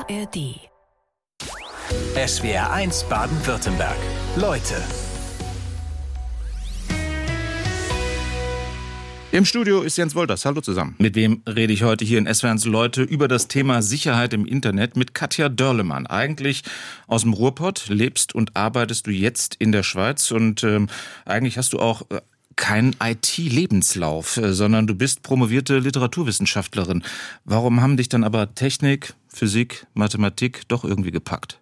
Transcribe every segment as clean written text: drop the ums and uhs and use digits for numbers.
ARD. SWR1 Baden-Württemberg. Leute. Im Studio ist Jens Wolters. Hallo zusammen. Mit wem rede ich heute hier in SWR1 Leute über das Thema Sicherheit im Internet? Mit Katja Dörlemann. Eigentlich aus dem Ruhrpott, lebst und arbeitest du jetzt in der Schweiz und eigentlich hast du auch keinen IT-Lebenslauf, sondern du bist promovierte Literaturwissenschaftlerin. Warum haben dich dann aber Technik, Physik, Mathematik doch irgendwie gepackt?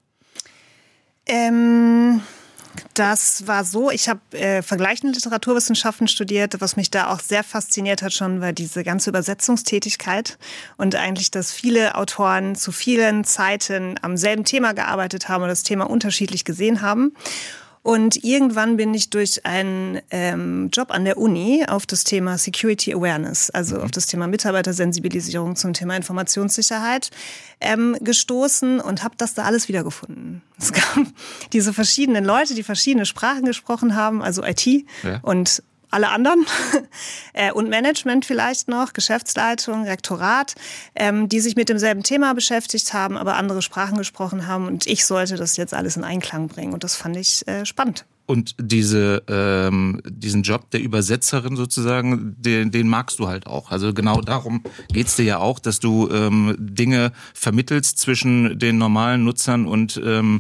Das war so, ich habe vergleichende Literaturwissenschaften studiert. Was mich da auch sehr fasziniert hat schon, war diese ganze Übersetzungstätigkeit und eigentlich, dass viele Autoren zu vielen Zeiten am selben Thema gearbeitet haben und das Thema unterschiedlich gesehen haben. Und irgendwann bin ich durch einen Job an der Uni auf das Thema Security Awareness, also auf das Thema Mitarbeitersensibilisierung zum Thema Informationssicherheit gestoßen und habe das da alles wiedergefunden. Es gab diese verschiedenen Leute, die verschiedene Sprachen gesprochen haben, also IT und alle anderen und Management vielleicht noch, Geschäftsleitung, Rektorat, die sich mit demselben Thema beschäftigt haben, aber andere Sprachen gesprochen haben und ich sollte das jetzt alles in Einklang bringen und das fand ich spannend. Und diesen Job der Übersetzerin sozusagen, den magst du halt auch. Also genau darum geht's dir ja auch, dass du Dinge vermittelst zwischen den normalen Nutzern und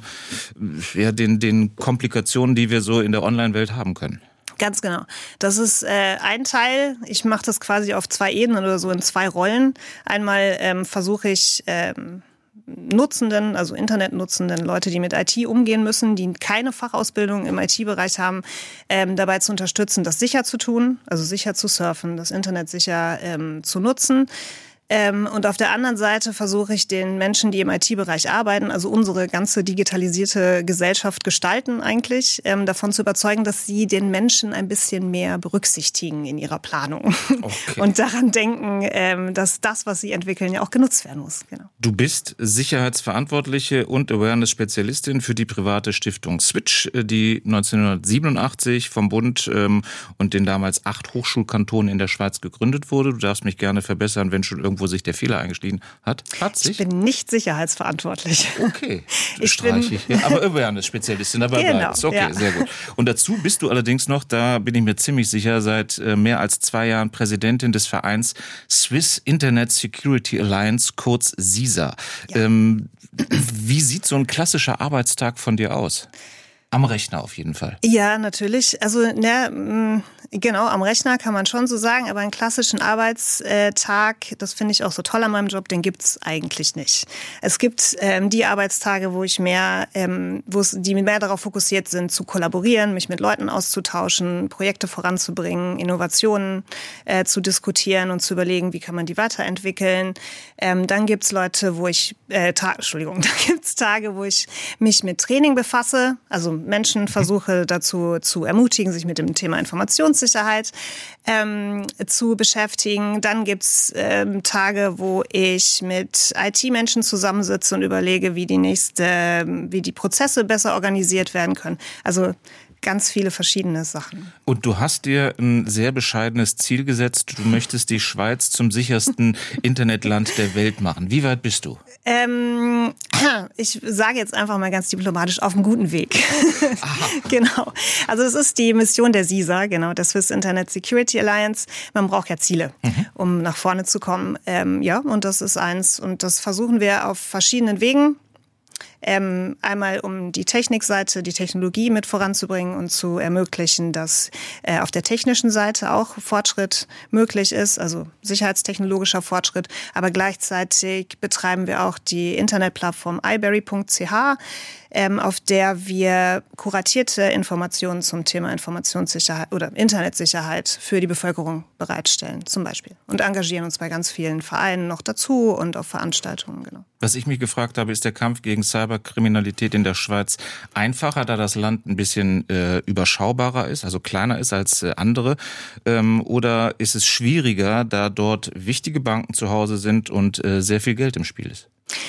den Komplikationen, die wir so in der Online-Welt haben können. Ganz genau. Das ist ein Teil. Ich mache das quasi auf 2 Ebenen oder so in 2 Rollen. Einmal versuche ich Nutzenden, also Internetnutzenden, Leute, die mit IT umgehen müssen, die keine Fachausbildung im IT-Bereich haben, dabei zu unterstützen, das sicher zu tun, also sicher zu surfen, das Internet sicher zu nutzen. Und auf der anderen Seite versuche ich den Menschen, die im IT-Bereich arbeiten, also unsere ganze digitalisierte Gesellschaft gestalten eigentlich, davon zu überzeugen, dass sie den Menschen ein bisschen mehr berücksichtigen in ihrer Planung. Okay. Und daran denken, dass das, was sie entwickeln, ja auch genutzt werden muss. Genau. Du bist Sicherheitsverantwortliche und Awareness-Spezialistin für die private Stiftung Switch, die 1987 vom Bund und den damals 8 Hochschulkantonen in der Schweiz gegründet wurde. Du darfst mich gerne verbessern, wenn schon irgendwo sich der Fehler eingestiegen hat. Ich bin nicht sicherheitsverantwortlich. Okay, aber Awareness-Spezialistin, dabei bleibst. Okay, ja. Sehr gut. Und dazu bist du allerdings noch, da bin ich mir ziemlich sicher, seit mehr als 2 Jahren Präsidentin des Vereins Swiss Internet Security Alliance, kurz SISA. Ja. Wie sieht so ein klassischer Arbeitstag von dir aus? Am Rechner auf jeden Fall. Ja, natürlich. Also genau, am Rechner kann man schon so sagen, aber einen klassischen Arbeitstag, das finde ich auch so toll an meinem Job, den gibt's eigentlich nicht. Es gibt die Arbeitstage, die mehr darauf fokussiert sind, zu kollaborieren, mich mit Leuten auszutauschen, Projekte voranzubringen, Innovationen zu diskutieren und zu überlegen, wie kann man die weiterentwickeln. Dann gibt's Tage, wo ich mich mit Training befasse, also Menschen versuche dazu zu ermutigen, sich mit dem Thema Informationssicherheit zu beschäftigen. Dann gibt's Tage, wo ich mit IT-Menschen zusammensitze und überlege, wie die Prozesse besser organisiert werden können. Also ganz viele verschiedene Sachen. Und du hast dir ein sehr bescheidenes Ziel gesetzt. Du möchtest die Schweiz zum sichersten Internetland der Welt machen. Wie weit bist du? Ich sage jetzt einfach mal ganz diplomatisch, auf einem guten Weg. Genau. Also es ist die Mission der SISA, genau, der Swiss Internet Security Alliance. Man braucht ja Ziele, um nach vorne zu kommen. Und das ist eins. Und das versuchen wir auf verschiedenen Wegen. Einmal um die Technikseite, die Technologie mit voranzubringen und zu ermöglichen, dass auf der technischen Seite auch Fortschritt möglich ist, also sicherheitstechnologischer Fortschritt. Aber gleichzeitig betreiben wir auch die Internetplattform iberry.ch, auf der wir kuratierte Informationen zum Thema Informationssicherheit oder Internetsicherheit für die Bevölkerung bereitstellen, zum Beispiel. Und engagieren uns bei ganz vielen Vereinen noch dazu und auf Veranstaltungen, genau. Was ich mich gefragt habe, ist der Kampf gegen Cyberkriminalität in der Schweiz einfacher, da das Land ein bisschen überschaubarer ist, also kleiner ist als andere? Oder ist es schwieriger, da dort wichtige Banken zu Hause sind und sehr viel Geld im Spiel ist?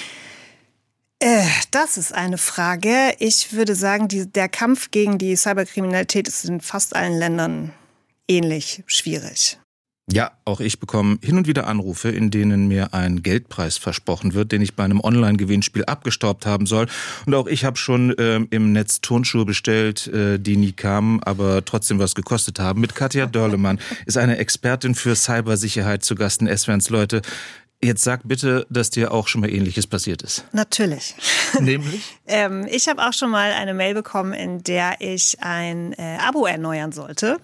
Das ist eine Frage. Ich würde sagen, der Kampf gegen die Cyberkriminalität ist in fast allen Ländern ähnlich schwierig. Ja, auch ich bekomme hin und wieder Anrufe, in denen mir ein Geldpreis versprochen wird, den ich bei einem Online-Gewinnspiel abgestaubt haben soll. Und auch ich habe schon im Netz Turnschuhe bestellt, die nie kamen, aber trotzdem was gekostet haben. Mit Katja Dörlemann ist eine Expertin für Cybersicherheit zu Gast in SWRs Leute. Jetzt sag bitte, dass dir auch schon mal Ähnliches passiert ist. Natürlich. Nämlich? Ich habe auch schon mal eine Mail bekommen, in der ich ein Abo erneuern sollte.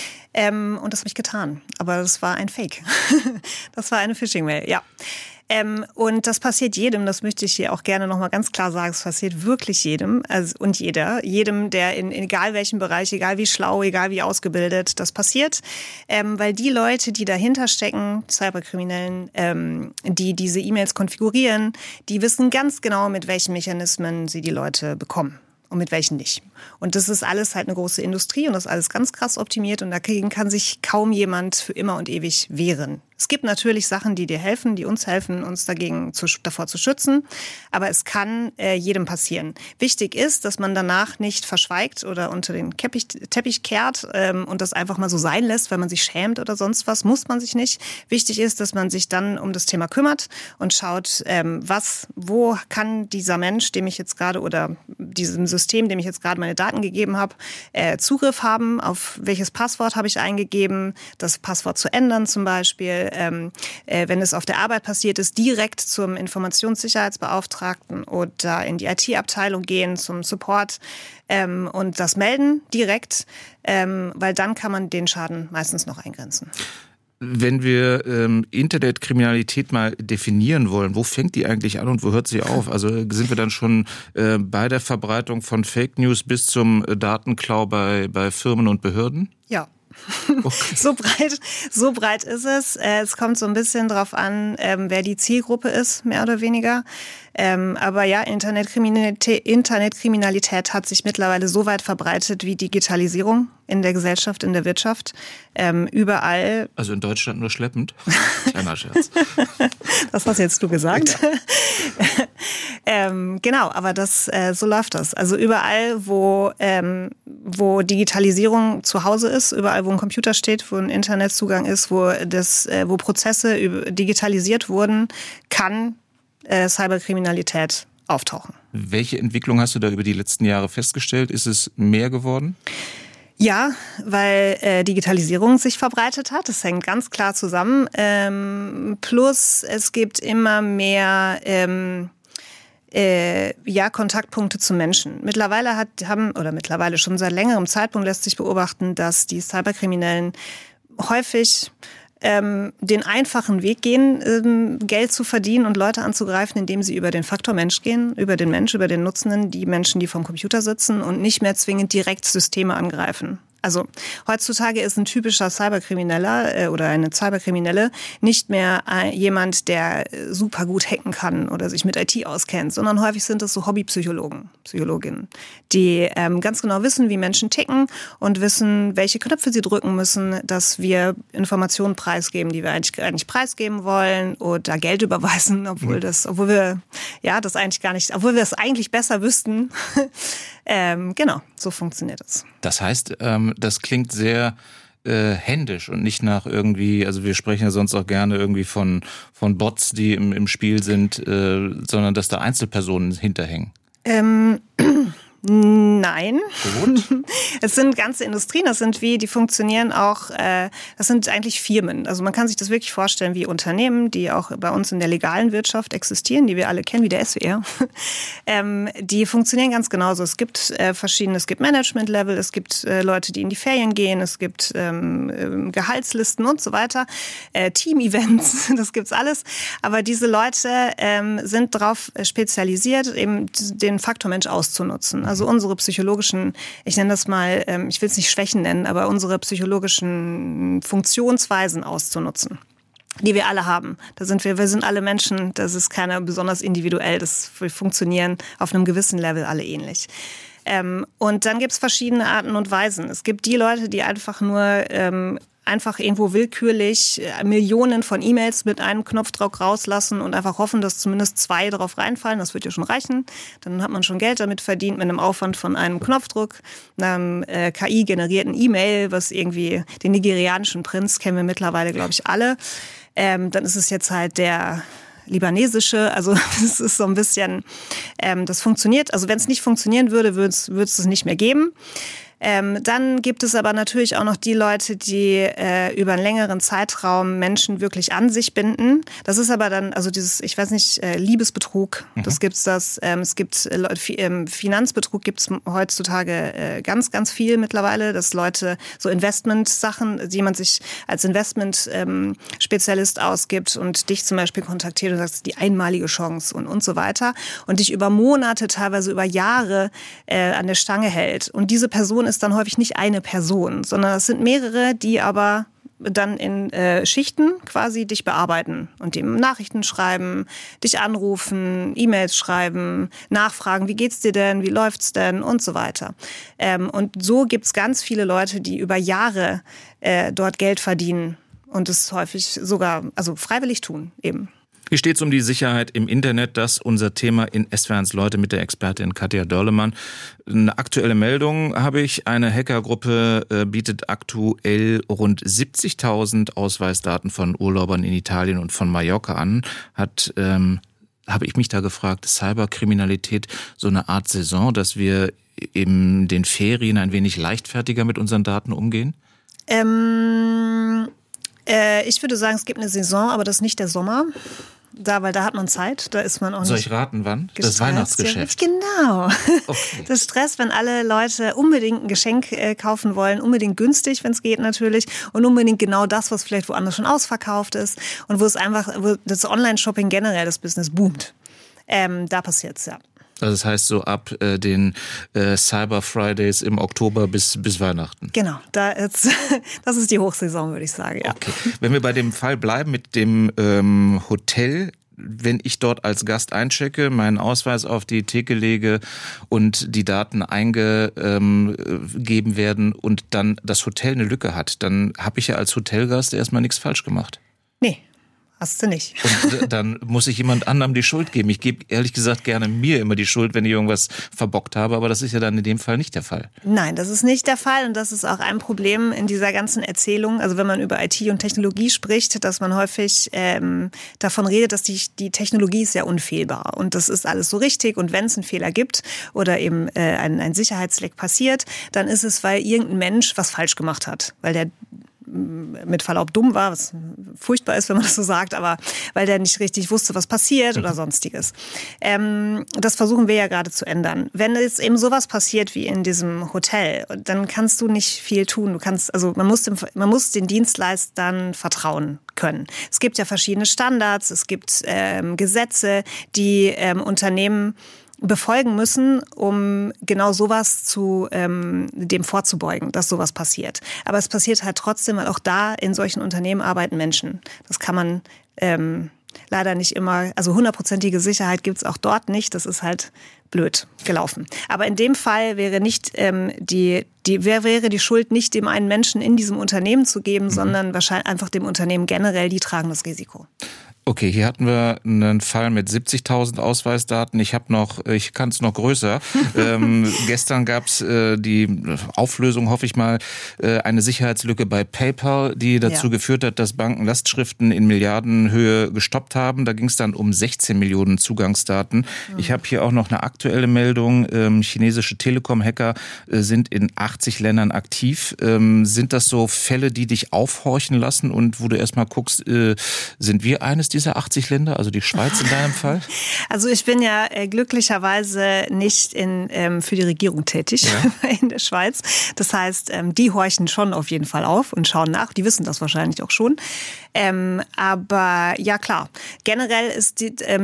Und das habe ich getan. Aber das war ein Fake. Das war eine Phishing-Mail, ja. Und das passiert jedem, das möchte ich hier auch gerne nochmal ganz klar sagen, es passiert wirklich jedem und jedem, der in egal welchem Bereich, egal wie schlau, egal wie ausgebildet, das passiert, weil die Leute, die dahinter stecken, Cyberkriminellen, die diese E-Mails konfigurieren, die wissen ganz genau, mit welchen Mechanismen sie die Leute bekommen. Und mit welchen nicht. Und das ist alles halt eine große Industrie und das ist alles ganz krass optimiert und dagegen kann sich kaum jemand für immer und ewig wehren. Es gibt natürlich Sachen, die dir helfen, die uns helfen, uns davor zu schützen. Aber es kann jedem passieren. Wichtig ist, dass man danach nicht verschweigt oder unter den Teppich kehrt und das einfach mal so sein lässt, weil man sich schämt oder sonst was. Muss man sich nicht. Wichtig ist, dass man sich dann um das Thema kümmert und schaut, wo kann dieser Mensch, dem ich jetzt gerade oder diesem System, dem ich jetzt gerade meine Daten gegeben habe, Zugriff haben. Auf welches Passwort habe ich eingegeben? Das Passwort zu ändern zum Beispiel. Wenn es auf der Arbeit passiert ist, direkt zum Informationssicherheitsbeauftragten oder in die IT-Abteilung gehen, zum Support und das melden direkt, weil dann kann man den Schaden meistens noch eingrenzen. Wenn wir Internetkriminalität mal definieren wollen, wo fängt die eigentlich an und wo hört sie auf? Also sind wir dann schon bei der Verbreitung von Fake News bis zum Datenklau bei Firmen und Behörden? Ja. Okay. So breit ist es. Es kommt so ein bisschen drauf an, wer die Zielgruppe ist, mehr oder weniger. Aber ja, Internetkriminalität hat sich mittlerweile so weit verbreitet wie Digitalisierung in der Gesellschaft, in der Wirtschaft. Überall. Also in Deutschland nur schleppend? Kleiner Scherz. Das hast jetzt du gesagt. Ja. Genau, aber so läuft das. Also überall, wo Digitalisierung zu Hause ist, überall, wo ein Computer steht, wo ein Internetzugang ist, wo Prozesse digitalisiert wurden, kann Cyberkriminalität auftauchen. Welche Entwicklung hast du da über die letzten Jahre festgestellt? Ist es mehr geworden? Ja, weil Digitalisierung sich verbreitet hat. Das hängt ganz klar zusammen. Plus es gibt immer mehr Kontaktpunkte zu Menschen. Mittlerweile schon seit längerem Zeitpunkt lässt sich beobachten, dass die Cyberkriminellen häufig den einfachen Weg gehen, Geld zu verdienen und Leute anzugreifen, indem sie über den Faktor Mensch gehen, über den Mensch, über den Nutzenden, die Menschen, die vom Computer sitzen und nicht mehr zwingend direkt Systeme angreifen. Also heutzutage ist ein typischer Cyberkrimineller oder eine Cyberkriminelle nicht mehr jemand, der super gut hacken kann oder sich mit IT auskennt, sondern häufig sind es so Psychologinnen, die ganz genau wissen, wie Menschen ticken und wissen, welche Knöpfe sie drücken müssen, dass wir Informationen preisgeben, die wir eigentlich preisgeben wollen oder Geld überweisen, obwohl wir es eigentlich besser wüssten. Genau, so funktioniert es. Das heißt, das klingt sehr händisch und nicht nach irgendwie, also wir sprechen ja sonst auch gerne irgendwie von Bots, die im Spiel sind, sondern dass da Einzelpersonen hinterhängen. Nein. Gut. Es sind ganze Industrien, die funktionieren auch, das sind eigentlich Firmen. Also man kann sich das wirklich vorstellen wie Unternehmen, die auch bei uns in der legalen Wirtschaft existieren, die wir alle kennen, wie der SWR. Die funktionieren ganz genauso. Es gibt es gibt Management-Level, es gibt Leute, die in die Ferien gehen, es gibt Gehaltslisten und so weiter, Team-Events, das gibt's alles. Aber diese Leute sind darauf spezialisiert, eben den Faktor Mensch auszunutzen. Also unsere psychologischen, ich nenne das mal, ich will es nicht Schwächen nennen, aber unsere psychologischen Funktionsweisen auszunutzen, die wir alle haben. Wir sind alle Menschen, das ist keiner besonders individuell, wir funktionieren auf einem gewissen Level alle ähnlich. Und dann gibt es verschiedene Arten und Weisen. Es gibt die Leute, die einfach nur einfach irgendwo willkürlich Millionen von E-Mails mit einem Knopfdruck rauslassen und einfach hoffen, dass zumindest 2 drauf reinfallen. Das wird ja schon reichen. Dann hat man schon Geld damit verdient mit einem Aufwand von einem Knopfdruck, einem KI-generierten E-Mail, was irgendwie den nigerianischen Prinz kennen wir mittlerweile, glaube ich, alle. Dann ist es jetzt halt der libanesische, also es ist so ein bisschen, das funktioniert. Also wenn es nicht funktionieren würde, würde es nicht mehr geben. Dann gibt es aber natürlich auch noch die Leute, die über einen längeren Zeitraum Menschen wirklich an sich binden. Das ist aber dann, also dieses, ich weiß nicht, Liebesbetrug, es gibt Finanzbetrug gibt's heutzutage ganz viel mittlerweile, dass Leute so Investment-Sachen, jemand sich als Investment-Spezialist ausgibt und dich zum Beispiel kontaktiert und sagt, die einmalige Chance und so weiter und dich über Monate, teilweise über Jahre an der Stange hält. Und diese Person ist dann häufig nicht eine Person, sondern es sind mehrere, die aber dann in Schichten quasi dich bearbeiten und dem Nachrichten schreiben, dich anrufen, E-Mails schreiben, nachfragen, wie geht's dir denn, wie läuft's denn und so weiter. Und so gibt's ganz viele Leute, die über Jahre dort Geld verdienen und es häufig sogar also freiwillig tun eben. Wie steht es um die Sicherheit im Internet? Das ist unser Thema in SWR1 Leute mit der Expertin Katja Dörlemann. Eine aktuelle Meldung habe ich. Eine Hackergruppe bietet aktuell rund 70.000 Ausweisdaten von Urlaubern in Italien und von Mallorca an. Habe ich mich da gefragt, Cyberkriminalität so eine Art Saison, dass wir in den Ferien ein wenig leichtfertiger mit unseren Daten umgehen? Ich würde sagen, es gibt eine Saison, aber das ist nicht der Sommer. Weil da hat man Zeit, da ist man auch nicht. Soll ich raten, wann? Gestresst. Das Weihnachtsgeschäft. Ja, genau. Okay. Das Stress, wenn alle Leute unbedingt ein Geschenk kaufen wollen, unbedingt günstig, wenn es geht natürlich, und unbedingt genau das, was vielleicht woanders schon ausverkauft ist und wo das Online-Shopping generell, das Business boomt. Da passiert's, ja. Also das heißt so ab den Cyber Fridays im Oktober bis Weihnachten. Genau, das ist die Hochsaison, würde ich sagen. Ja. Okay. Wenn wir bei dem Fall bleiben mit dem Hotel, wenn ich dort als Gast einchecke, meinen Ausweis auf die Theke lege und die Daten eingegeben werden und dann das Hotel eine Lücke hat, dann habe ich ja als Hotelgast erstmal nichts falsch gemacht. Nee. Hast du nicht. Und dann muss ich jemand anderem die Schuld geben. Ich gebe ehrlich gesagt gerne mir immer die Schuld, wenn ich irgendwas verbockt habe, aber das ist ja dann in dem Fall nicht der Fall. Nein, das ist nicht der Fall und das ist auch ein Problem in dieser ganzen Erzählung. Also wenn man über IT und Technologie spricht, dass man häufig davon redet, dass die Technologie ist ja unfehlbar und das ist alles so richtig und wenn es einen Fehler gibt oder eben ein Sicherheitsleck passiert, dann ist es, weil irgendein Mensch was falsch gemacht hat, weil der mit Verlaub dumm war, was furchtbar ist, wenn man das so sagt, aber weil der nicht richtig wusste, was passiert oder sonstiges. Das versuchen wir ja gerade zu ändern. Wenn jetzt eben sowas passiert wie in diesem Hotel, dann kannst du nicht viel tun. Man muss den Dienstleistern vertrauen können. Es gibt ja verschiedene Standards, es gibt Gesetze, die Unternehmen befolgen müssen, um genau sowas dem vorzubeugen, dass sowas passiert. Aber es passiert halt trotzdem, weil auch da in solchen Unternehmen arbeiten Menschen. Das kann man leider nicht immer, also 100%ige Sicherheit gibt's auch dort nicht. Das ist halt blöd gelaufen. Aber in dem Fall wäre nicht wäre die Schuld nicht dem einen Menschen in diesem Unternehmen zu geben, sondern wahrscheinlich einfach dem Unternehmen generell, die tragen das Risiko. Okay, hier hatten wir einen Fall mit 70.000 Ausweisdaten. Ich kann es noch größer. Gestern gab es die Auflösung, hoffe ich mal, eine Sicherheitslücke bei PayPal, die dazu geführt hat, dass Banken Lastschriften in Milliardenhöhe gestoppt haben. Da ging es dann um 16 Millionen Zugangsdaten. Ich habe hier auch noch eine aktuelle Meldung. Chinesische Telekom-Hacker sind in 80 Ländern aktiv. Sind das so Fälle, die dich aufhorchen lassen und wo du erstmal guckst, sind wir eines dieser 80 Länder, also die Schweiz in deinem Fall? Also ich bin ja glücklicherweise nicht für die Regierung tätig in der Schweiz. Das heißt, die horchen schon auf jeden Fall auf und schauen nach. Die wissen das wahrscheinlich auch schon. Aber ja klar, generell ist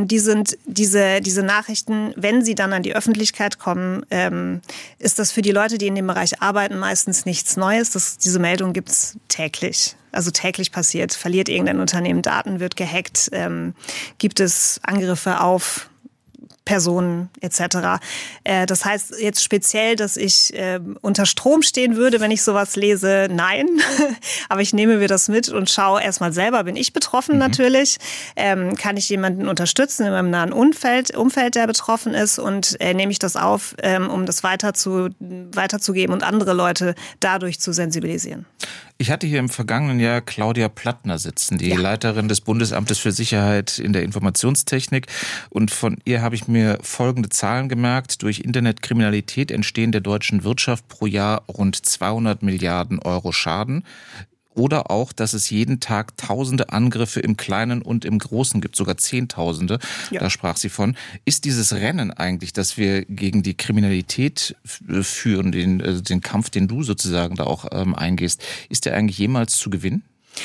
diese Nachrichten, wenn sie dann an die Öffentlichkeit kommen, ist das für die Leute, die in dem Bereich arbeiten, meistens nichts Neues. Diese Meldung gibt's täglich. Also täglich passiert, verliert irgendein Unternehmen Daten, wird gehackt, gibt es Angriffe auf Personen etc. Das heißt jetzt speziell, dass ich unter Strom stehen würde, wenn ich sowas lese, nein. Aber ich nehme mir das mit und schaue erstmal selber, bin ich betroffen natürlich? Kann ich jemanden unterstützen in meinem nahen Umfeld, der betroffen ist und nehme ich das auf, um das weiterzugeben und andere Leute dadurch zu sensibilisieren. Ich hatte hier im vergangenen Jahr Claudia Plattner sitzen, die Leiterin des Bundesamtes für Sicherheit in der Informationstechnik. Und von ihr habe ich mir folgende Zahlen gemerkt. Durch Internetkriminalität entstehen der deutschen Wirtschaft pro Jahr rund 200 Milliarden Euro Schaden. Oder auch, dass es jeden Tag tausende Angriffe im Kleinen und im Großen gibt, sogar Zehntausende. Ja. Da sprach sie von. Ist dieses Rennen eigentlich, dass wir gegen die Kriminalität führen, den Kampf, den du sozusagen da auch eingehst, ist der eigentlich jemals zu gewinnen?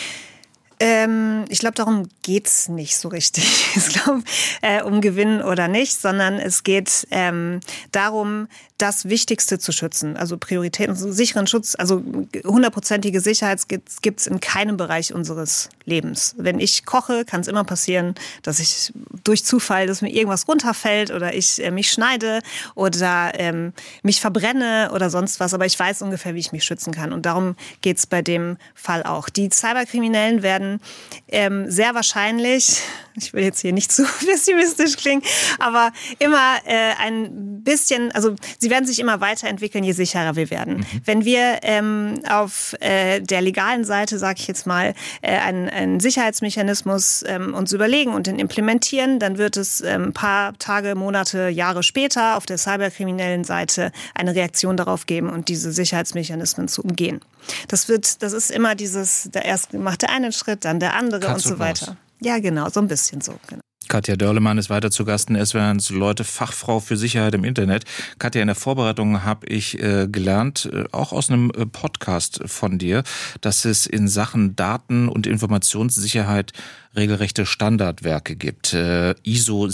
Ich glaube, darum geht's nicht so richtig. Ich glaube, um Gewinn oder nicht, sondern es geht darum, das Wichtigste zu schützen. Also Prioritäten, sicheren Schutz, also 100%ige Sicherheit gibt's in keinem Bereich unseres Lebens. Wenn ich koche, kann es immer passieren, dass ich durch Zufall, dass mir irgendwas runterfällt oder ich mich schneide oder mich verbrenne oder sonst was. Aber ich weiß ungefähr, wie ich mich schützen kann. Und darum geht's bei dem Fall auch. Die Cyberkriminellen werden sehr wahrscheinlich, ich will jetzt hier nicht zu pessimistisch klingen, aber immer ein bisschen, also sie werden sich immer weiterentwickeln, je sicherer wir werden. Wenn wir auf der legalen Seite, sage ich jetzt mal, einen Sicherheitsmechanismus uns überlegen und den implementieren, dann wird es ein paar Tage, Monate, Jahre später auf der cyberkriminellen Seite eine Reaktion darauf geben und diese Sicherheitsmechanismen zu umgehen. Das ist immer erst macht der eine Schritt, dann der andere und so weiter. Ja, genau, so ein bisschen so. Genau. Katja Dörlemann ist weiter zu Gast in SWR1 Leute, Fachfrau für Sicherheit im Internet. Katja, in der Vorbereitung habe ich gelernt, auch aus einem Podcast von dir, dass es in Sachen Daten- und Informationssicherheit regelrechte Standardwerke gibt. ISO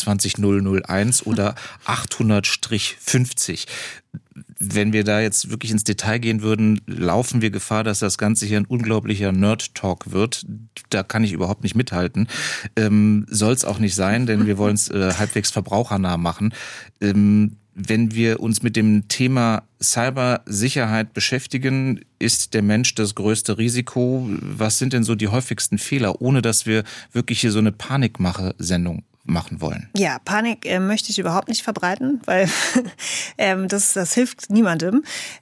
27001 oder 800-50. Wenn wir da jetzt wirklich ins Detail gehen würden, laufen wir Gefahr, dass das Ganze hier ein unglaublicher Nerd-Talk wird. Da kann ich überhaupt nicht mithalten. Soll es auch nicht sein, denn wir wollen es halbwegs verbrauchernah machen. Wenn wir uns mit dem Thema Cybersicherheit beschäftigen, ist der Mensch das größte Risiko. Was sind denn so die häufigsten Fehler, ohne dass wir wirklich hier so eine Panikmache-Sendung machen wollen? Ja, Panik möchte ich überhaupt nicht verbreiten, weil das hilft niemandem.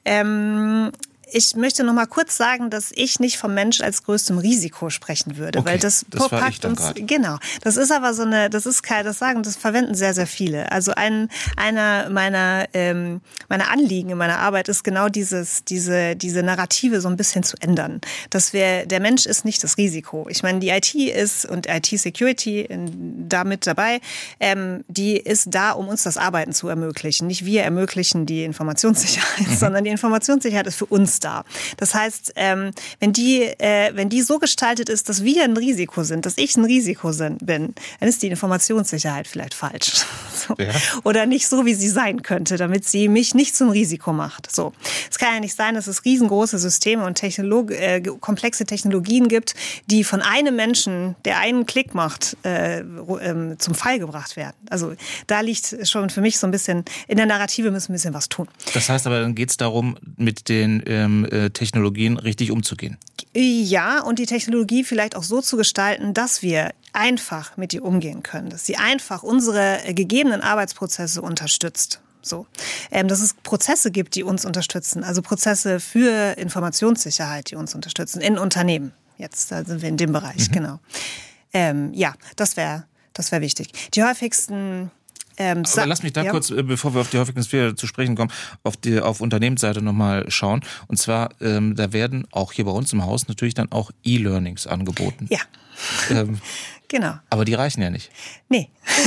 Ich möchte noch mal kurz sagen, dass ich nicht vom Mensch als größtem Risiko sprechen würde, okay, weil das packt uns. Genau, das ist aber das verwenden sehr, sehr viele. Also einer meiner Anliegen in meiner Arbeit ist genau diese Narrative so ein bisschen zu ändern, dass der Mensch ist nicht das Risiko. Ich meine, die IT ist und IT-Security da mit dabei, die ist da, um uns das Arbeiten zu ermöglichen. Nicht wir ermöglichen die Informationssicherheit, sondern die Informationssicherheit ist für uns da. Das heißt, wenn die so gestaltet ist, dass wir ein Risiko sind, dass ich ein Risiko bin, dann ist die Informationssicherheit vielleicht falsch. So. Ja. Oder nicht so, wie sie sein könnte, damit sie mich nicht zum Risiko macht. So. Es kann ja nicht sein, dass es riesengroße Systeme und komplexe Technologien gibt, die von einem Menschen, der einen Klick macht, zum Fall gebracht werden. Also da liegt schon für mich so ein bisschen, in der Narrative müssen wir ein bisschen was tun. Das heißt aber, dann geht es darum, mit den Technologien richtig umzugehen. Ja, und die Technologie vielleicht auch so zu gestalten, dass wir einfach mit ihr umgehen können, dass sie einfach unsere gegebenen Arbeitsprozesse unterstützt. So, dass es Prozesse gibt, die uns unterstützen, also Prozesse für Informationssicherheit, die uns unterstützen in Unternehmen. Jetzt da sind wir in dem Bereich, genau. Ja, das wäre wichtig. Die häufigsten aber lass mich da kurz, bevor wir auf die häufigsten Fehler zu sprechen kommen, auf Unternehmensseite nochmal schauen. Und zwar, da werden auch hier bei uns im Haus natürlich dann auch E-Learnings angeboten. Ja. Genau. Aber die reichen ja nicht. Nee,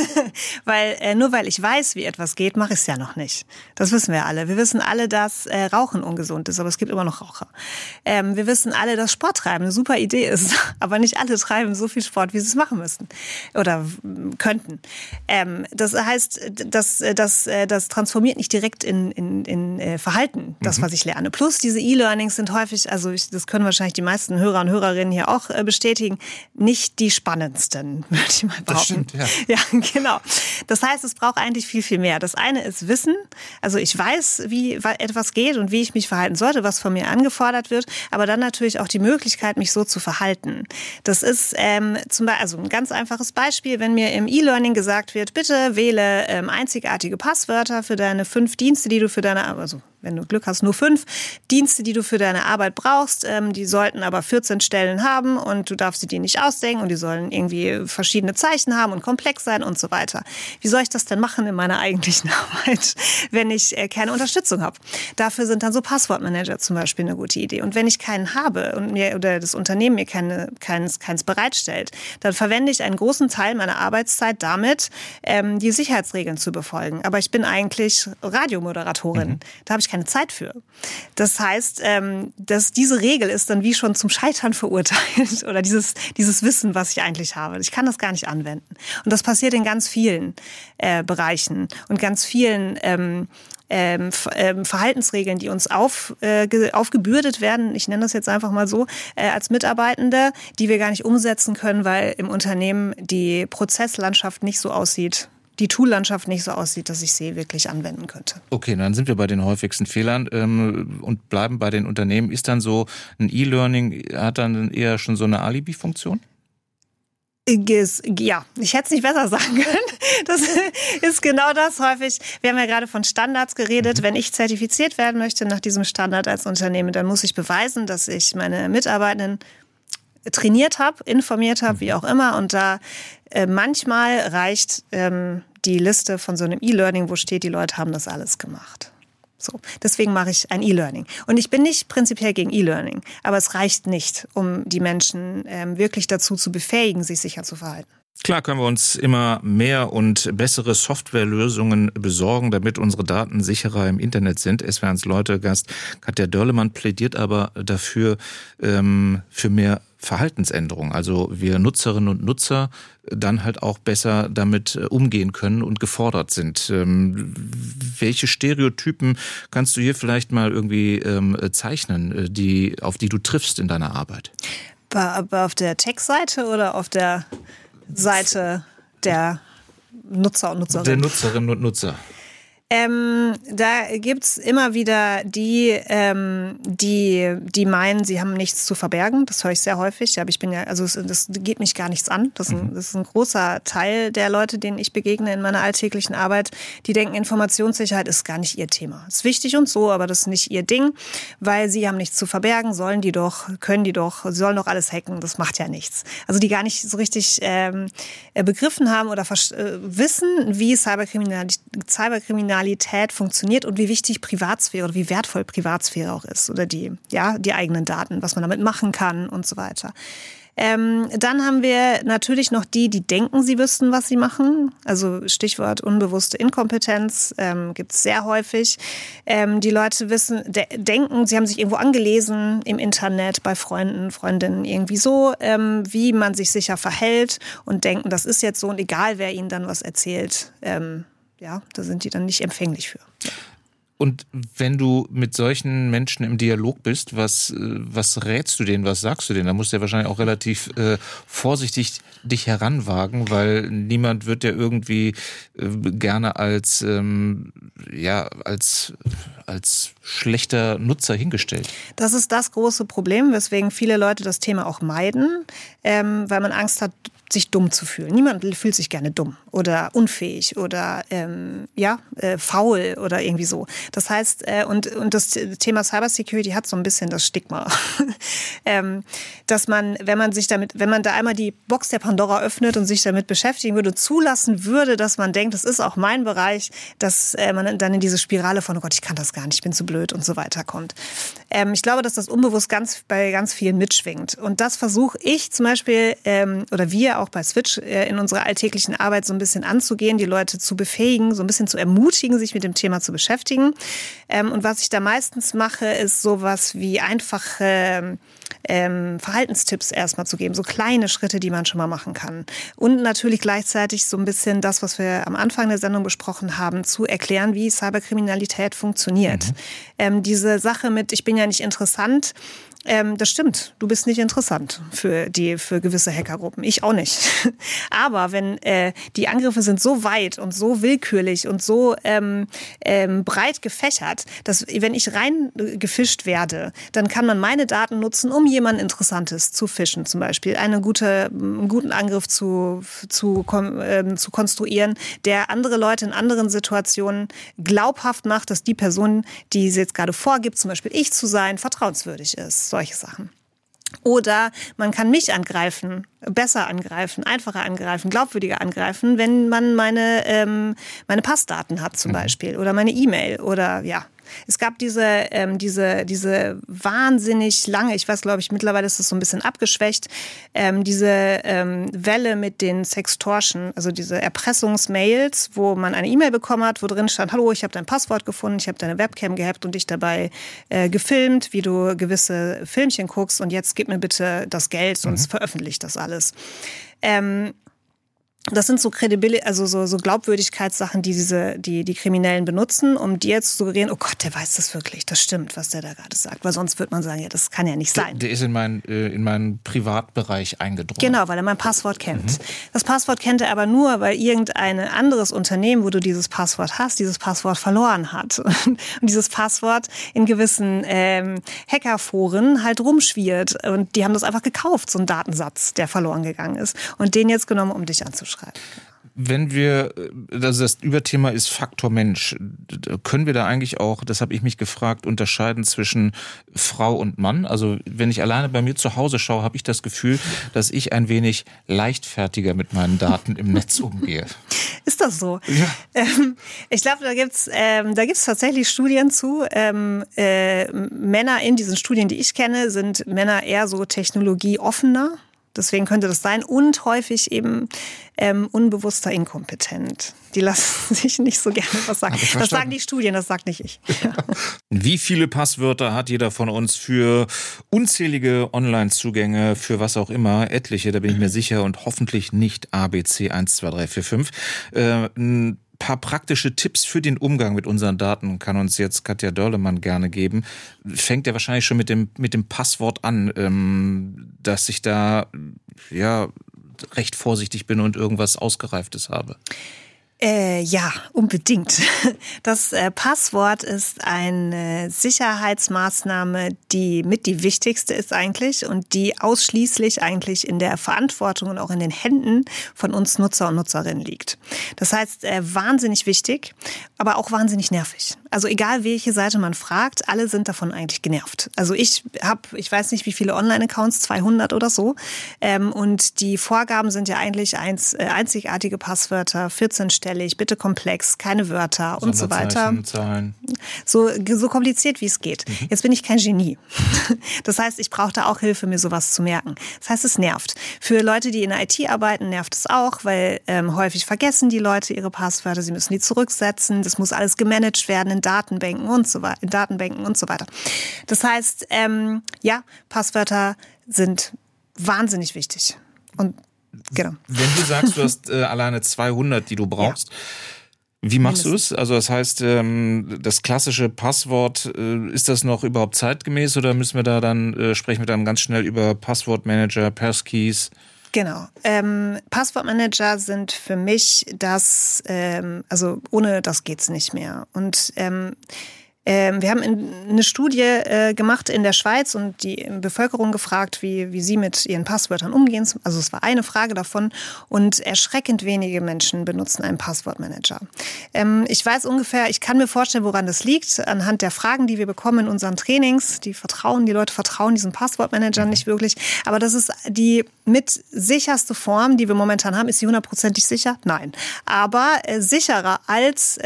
nur weil ich weiß, wie etwas geht, mache ich es ja noch nicht. Das wissen wir alle. Wir wissen alle, dass Rauchen ungesund ist, aber es gibt immer noch Raucher. Wir wissen alle, dass Sporttreiben eine super Idee ist, aber nicht alle treiben so viel Sport, wie sie es machen müssten oder könnten. Das heißt, das transformiert nicht direkt in Verhalten, das, was ich lerne. Plus diese E-Learnings sind häufig, das können wahrscheinlich die meisten Hörer und Hörerinnen hier auch bestätigen, nicht die spannendste Verhalten, würde ich mal behaupten. Das stimmt, ja. Ja, genau. Das heißt, es braucht eigentlich viel, viel mehr. Das eine ist Wissen. Also ich weiß, wie etwas geht und wie ich mich verhalten sollte, was von mir angefordert wird. Aber dann natürlich auch die Möglichkeit, mich so zu verhalten. Das ist zum Beispiel, also ein ganz einfaches Beispiel, wenn mir im E-Learning gesagt wird, bitte wähle einzigartige Passwörter für deine 5 Dienste, die du für deine, also wenn du Glück hast, nur 5 Dienste, die du für deine Arbeit brauchst. Die sollten aber 14 Stellen haben und du darfst sie dir nicht ausdenken und die sollen irgendwie verschiedene Zeichen haben und komplex sein und so weiter. Wie soll ich das denn machen in meiner eigentlichen Arbeit, wenn ich keine Unterstützung habe? Dafür sind dann so Passwortmanager zum Beispiel eine gute Idee. Und wenn ich keinen habe und mir oder das Unternehmen mir keins bereitstellt, dann verwende ich einen großen Teil meiner Arbeitszeit damit, die Sicherheitsregeln zu befolgen. Aber ich bin eigentlich Radiomoderatorin. Da habe ich keine Zeit für. Das heißt, dass diese Regel ist dann wie schon zum Scheitern verurteilt oder dieses Wissen, was ich eigentlich habe. Ich kann das gar nicht anwenden. Und das passiert in ganz vielen Bereichen und ganz vielen Verhaltensregeln, die uns aufgebürdet werden, ich nenne das jetzt einfach mal so, als Mitarbeitende, die wir gar nicht umsetzen können, weil im Unternehmen die Prozesslandschaft nicht so aussieht, die Toollandschaft nicht so aussieht, dass ich sie wirklich anwenden könnte. Okay, dann sind wir bei den häufigsten Fehlern und bleiben bei den Unternehmen. Ist dann so ein E-Learning, hat dann eher schon so eine Alibi-Funktion? Ja, ich hätte es nicht besser sagen können. Das ist genau das häufig. Wir haben ja gerade von Standards geredet. Wenn ich zertifiziert werden möchte nach diesem Standard als Unternehmen, dann muss ich beweisen, dass ich meine Mitarbeitenden trainiert habe, informiert habe, wie auch immer. Und da manchmal reicht die Liste von so einem E-Learning, wo steht, die Leute haben das alles gemacht. So, deswegen mache ich ein E-Learning. Und ich bin nicht prinzipiell gegen E-Learning, aber es reicht nicht, um die Menschen wirklich dazu zu befähigen, sich sicher zu verhalten. Klar können wir uns immer mehr und bessere Softwarelösungen besorgen, damit unsere Daten sicherer im Internet sind. SWR1 Leute-Gast Katja Dörlemann plädiert aber dafür, für mehr Verhaltensänderung. Also wir Nutzerinnen und Nutzer dann halt auch besser damit umgehen können und gefordert sind. Welche Stereotypen kannst du hier vielleicht mal irgendwie zeichnen, auf die du triffst in deiner Arbeit? Aber auf der Tech-Seite oder auf der Seite der Nutzer und Nutzerinnen? Der Nutzerinnen und Nutzer. Da gibt's immer wieder die meinen, sie haben nichts zu verbergen. Das höre ich sehr häufig. Aber ich bin ja, also das geht mich gar nichts an. Das ist ein großer Teil der Leute, denen ich begegne in meiner alltäglichen Arbeit. Die denken, Informationssicherheit ist gar nicht ihr Thema. Ist wichtig und so, aber das ist nicht ihr Ding, weil sie haben nichts zu verbergen, sollen die doch, können die doch, sie sollen doch alles hacken. Das macht ja nichts. Also die gar nicht so richtig begriffen haben oder wissen, wie Cyberkriminalität funktioniert und wie wichtig Privatsphäre oder wie wertvoll Privatsphäre auch ist oder die eigenen Daten, was man damit machen kann und so weiter. Dann haben wir natürlich noch die denken, sie wüssten, was sie machen. Also Stichwort unbewusste Inkompetenz gibt es sehr häufig. Die Leute denken, sie haben sich irgendwo angelesen im Internet bei Freunden, Freundinnen irgendwie so, wie man sich sicher verhält und denken, das ist jetzt so und egal, wer ihnen dann was erzählt, da sind die dann nicht empfänglich für. Ja. Und wenn du mit solchen Menschen im Dialog bist, was rätst du denen, was sagst du denen? Da musst du ja wahrscheinlich auch relativ vorsichtig dich heranwagen, weil niemand wird ja irgendwie gerne als schlechter Nutzer hingestellt. Das ist das große Problem, weswegen viele Leute das Thema auch meiden, weil man Angst hat, sich dumm zu fühlen. Niemand fühlt sich gerne dumm oder unfähig oder faul oder irgendwie so. Das heißt, und das Thema Cybersecurity hat so ein bisschen das Stigma, dass man, wenn man da einmal die Box der Pandora öffnet und sich damit beschäftigen würde, zulassen würde, dass man denkt, das ist auch mein Bereich, dass man dann in diese Spirale von, oh Gott, ich kann das gar nicht, ich bin zu blöd und so weiter kommt. Ich glaube, dass das unbewusst bei ganz vielen mitschwingt. Und das versuche ich zum Beispiel, oder wir auch bei Switch in unserer alltäglichen Arbeit so ein bisschen anzugehen, die Leute zu befähigen, so ein bisschen zu ermutigen, sich mit dem Thema zu beschäftigen. Und was ich da meistens mache, ist sowas wie einfache Verhaltenstipps erstmal zu geben, so kleine Schritte, die man schon mal machen kann. Und natürlich gleichzeitig so ein bisschen das, was wir am Anfang der Sendung besprochen haben, zu erklären, wie Cyberkriminalität funktioniert. Diese Sache mit, ich bin ja nicht interessant, das stimmt, du bist nicht interessant für gewisse Hackergruppen. Ich auch nicht. Aber wenn die Angriffe sind so weit und so willkürlich und so breit gefächert, dass wenn ich reingefischt werde, dann kann man meine Daten nutzen, um jemanden Interessantes zu fischen, zum Beispiel einen guten Angriff zu konstruieren, der andere Leute in anderen Situationen glaubhaft macht, dass die Person, die sie jetzt gerade vorgibt, zum Beispiel ich zu sein, vertrauenswürdig ist. Solche Sachen. Oder man kann mich angreifen, besser angreifen, einfacher angreifen, glaubwürdiger angreifen, wenn man meine Passdaten hat zum Beispiel oder meine E-Mail oder ja. Es gab diese wahnsinnig lange, ich weiß, glaube ich, mittlerweile ist es so ein bisschen abgeschwächt, diese Welle mit den Sextortion, also diese Erpressungsmails, wo man eine E-Mail bekommen hat, wo drin stand, hallo, ich habe dein Passwort gefunden, ich habe deine Webcam gehackt und dich dabei gefilmt, wie du gewisse Filmchen guckst und jetzt gib mir bitte das Geld, sonst veröffentlicht das alles. Das sind so so Glaubwürdigkeitssachen, die Kriminellen benutzen, um dir zu suggerieren, oh Gott, der weiß das wirklich, das stimmt, was der da gerade sagt. Weil sonst würde man sagen, ja, das kann ja nicht sein. Der ist in meinen Privatbereich eingedrungen. Genau, weil er mein Passwort kennt. Das Passwort kennt er aber nur, weil irgendein anderes Unternehmen, wo du dieses Passwort hast, dieses Passwort verloren hat. Und dieses Passwort in gewissen Hackerforen halt rumschwirrt. Und die haben das einfach gekauft, so ein Datensatz, der verloren gegangen ist. Und den jetzt genommen, um dich anzuschreiben. Wenn das Überthema ist Faktor Mensch, können wir da eigentlich auch, das habe ich mich gefragt, unterscheiden zwischen Frau und Mann? Also wenn ich alleine bei mir zu Hause schaue, habe ich das Gefühl, dass ich ein wenig leichtfertiger mit meinen Daten im Netz umgehe. Ist das so? Ja. Ich glaube, da gibt's tatsächlich Studien zu. Männer in diesen Studien, die ich kenne, sind Männer eher so technologieoffener. Deswegen könnte das sein und häufig eben unbewusster inkompetent. Die lassen sich nicht so gerne was sagen. Das sagen die Studien, das sagt nicht ich. Ja. Wie viele Passwörter hat jeder von uns für unzählige Online-Zugänge, für was auch immer? Etliche, da bin ich mir sicher und hoffentlich nicht ABC 1, 2, 3, 4, 5. Ein paar praktische Tipps für den Umgang mit unseren Daten kann uns jetzt Katja Dörlemann gerne geben. Fängt ja wahrscheinlich schon mit dem Passwort an, dass ich da ja recht vorsichtig bin und irgendwas Ausgereiftes habe. Ja, unbedingt. Das Passwort ist eine Sicherheitsmaßnahme, die mit die wichtigste ist eigentlich und die ausschließlich eigentlich in der Verantwortung und auch in den Händen von uns Nutzer und Nutzerinnen liegt. Das heißt, wahnsinnig wichtig, aber auch wahnsinnig nervig. Also egal, welche Seite man fragt, alle sind davon eigentlich genervt. Also ich weiß nicht, wie viele Online-Accounts, 200 oder so. Und die Vorgaben sind ja eigentlich einzigartige Passwörter, 14-stellig, bitte komplex, keine Wörter und so weiter. Zahlen. So kompliziert, wie es geht. Jetzt bin ich kein Genie. Das heißt, ich brauche da auch Hilfe, mir sowas zu merken. Das heißt, es nervt. Für Leute, die in der IT arbeiten, nervt es auch, weil häufig vergessen die Leute ihre Passwörter, sie müssen die zurücksetzen, das muss alles gemanagt werden in Datenbanken und so weiter. Das heißt, Passwörter sind wahnsinnig wichtig. Und genau. Wenn du sagst, du hast alleine 200, die du brauchst, wie machst du es? Also das heißt, das klassische Passwort, ist das noch überhaupt zeitgemäß oder müssen wir da dann, sprechen wir dann ganz schnell über Passwortmanager, Passkeys? Genau. Passwortmanager sind für mich also ohne das geht's nicht mehr. Und wir haben eine Studie gemacht in der Schweiz und die Bevölkerung gefragt, wie sie mit ihren Passwörtern umgehen. Also es war eine Frage davon und erschreckend wenige Menschen benutzen einen Passwortmanager. Ich kann mir vorstellen, woran das liegt, anhand der Fragen, die wir bekommen in unseren Trainings. Die Leute vertrauen diesen Passwortmanagern nicht wirklich. Aber das ist die mit sicherste Form, die wir momentan haben. Ist sie 100%ig sicher? Nein. Aber sicherer als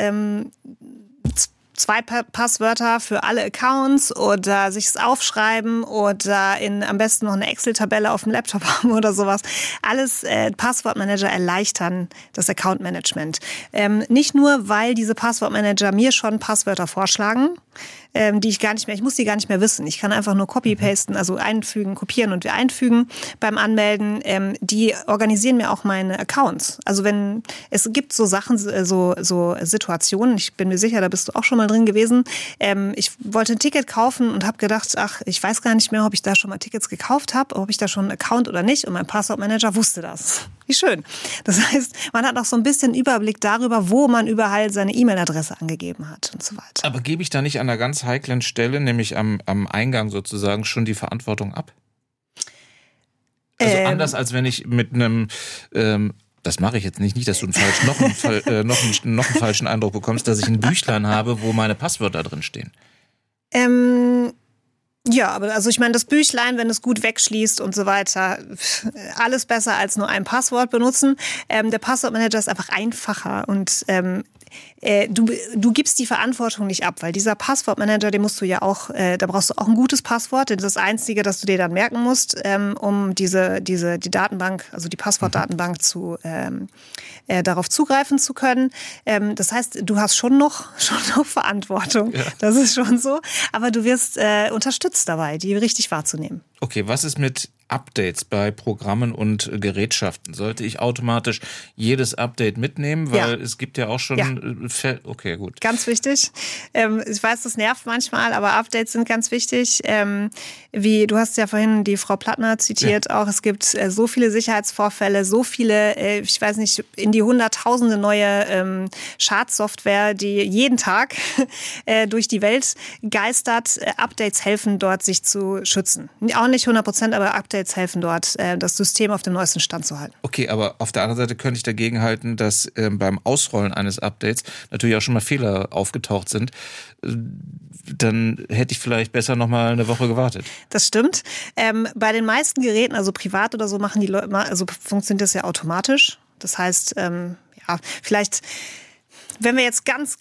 2 Passwörter für alle Accounts oder sich es aufschreiben oder am besten noch eine Excel-Tabelle auf dem Laptop haben oder sowas. Alles Passwortmanager erleichtern das Account-Management. Nicht nur, weil diese Passwortmanager mir schon Passwörter vorschlagen, die ich muss die gar nicht mehr wissen. Ich kann einfach nur copy-pasten, also einfügen, kopieren und wieder einfügen beim Anmelden. Die organisieren mir auch meine Accounts. Also wenn es gibt so Sachen, so Situationen, ich bin mir sicher, da bist du auch schon mal drin gewesen. Ich wollte ein Ticket kaufen und habe gedacht, ach, ich weiß gar nicht mehr, ob ich da schon mal Tickets gekauft habe, ob ich da schon einen Account oder nicht. Und mein Passwortmanager wusste das. Wie schön. Das heißt, man hat auch so ein bisschen Überblick darüber, wo man überall seine E-Mail-Adresse angegeben hat und so weiter. Aber gebe ich da nicht an einer ganz heiklen Stelle, nämlich am Eingang sozusagen, schon die Verantwortung ab? Also anders, als wenn ich mit einem... das mache ich jetzt nicht, dass du noch einen falschen Eindruck bekommst, dass ich ein Büchlein habe, wo meine Passwörter drin stehen. Ja, aber also ich meine, das Büchlein, wenn es gut wegschließt und so weiter, alles besser als nur ein Passwort benutzen. Der Passwortmanager ist einfach einfacher und du gibst die Verantwortung nicht ab, weil dieser Passwortmanager, den musst du ja auch, da brauchst du auch ein gutes Passwort. Das ist das Einzige, das du dir dann merken musst, um die Datenbank, also die Passwortdatenbank darauf zugreifen zu können. Das heißt, du hast schon noch Verantwortung. Ja. Das ist schon so. Aber du wirst unterstützt dabei, die richtig wahrzunehmen. Okay, was ist mit Updates bei Programmen und Gerätschaften? Sollte ich automatisch jedes Update mitnehmen? Weil es gibt ja auch schon... Ja. Okay, gut. Ganz wichtig. Ich weiß, das nervt manchmal, aber Updates sind ganz wichtig. Du hast ja vorhin die Frau Plattner zitiert auch. Es gibt so viele Sicherheitsvorfälle, so viele, ich weiß nicht, in die Hunderttausende neue Schadsoftware, die jeden Tag durch die Welt geistert. Updates helfen dort, sich zu schützen. Auch nicht 100%, aber Updates helfen dort, das System auf dem neuesten Stand zu halten. Okay, aber auf der anderen Seite könnte ich dagegen halten, dass beim Ausrollen eines Updates natürlich auch schon mal Fehler aufgetaucht sind. Dann hätte ich vielleicht besser noch mal eine Woche gewartet. Das stimmt. Bei den meisten Geräten, also privat oder so, machen die Leute, also funktioniert das ja automatisch. Das heißt, vielleicht... Wenn wir jetzt ganz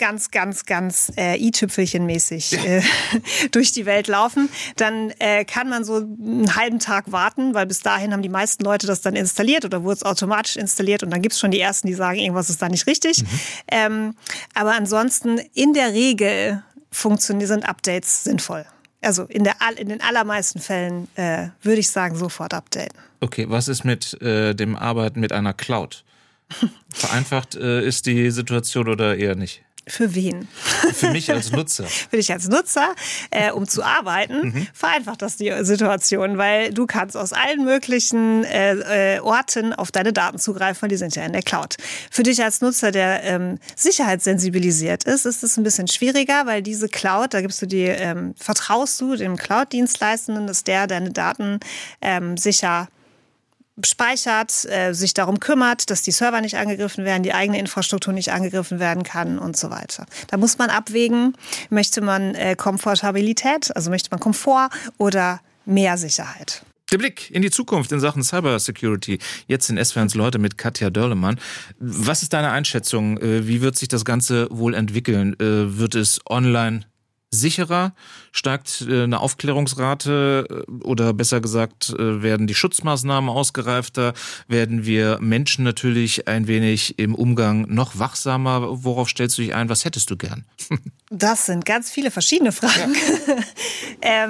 i-Tüpfelchen-mäßig durch die Welt laufen, dann kann man so einen halben Tag warten, weil bis dahin haben die meisten Leute das dann installiert oder wurde es automatisch installiert und dann gibt es schon die Ersten, die sagen, irgendwas ist da nicht richtig. Aber ansonsten in der Regel sind Updates sinnvoll. Also in den allermeisten Fällen würde ich sagen, sofort updaten. Okay, was ist mit dem Arbeiten mit einer Cloud? Vereinfacht ist die Situation oder eher nicht? Für wen? Für mich als Nutzer. Für dich als Nutzer, um zu arbeiten, vereinfacht das die Situation, weil du kannst aus allen möglichen Orten auf deine Daten zugreifen, weil die sind ja in der Cloud. Für dich als Nutzer, der sicherheitssensibilisiert ist es ein bisschen schwieriger, weil diese Cloud, da vertraust du dem Cloud-Dienstleistenden, dass der deine Daten sicher speichert, sich darum kümmert, dass die Server nicht angegriffen werden, die eigene Infrastruktur nicht angegriffen werden kann und so weiter. Da muss man abwägen, möchte man Komfortabilität, also möchte man Komfort oder mehr Sicherheit. Der Blick in die Zukunft in Sachen Cybersecurity. Jetzt in SWRs Leute mit Katja Dörlemann. Was ist deine Einschätzung? Wie wird sich das Ganze wohl entwickeln? Wird es online sicherer? Steigt eine Aufklärungsrate oder besser gesagt, werden die Schutzmaßnahmen ausgereifter? Werden wir Menschen natürlich ein wenig im Umgang noch wachsamer? Worauf stellst du dich ein? Was hättest du gern? Das sind ganz viele verschiedene Fragen. Ja.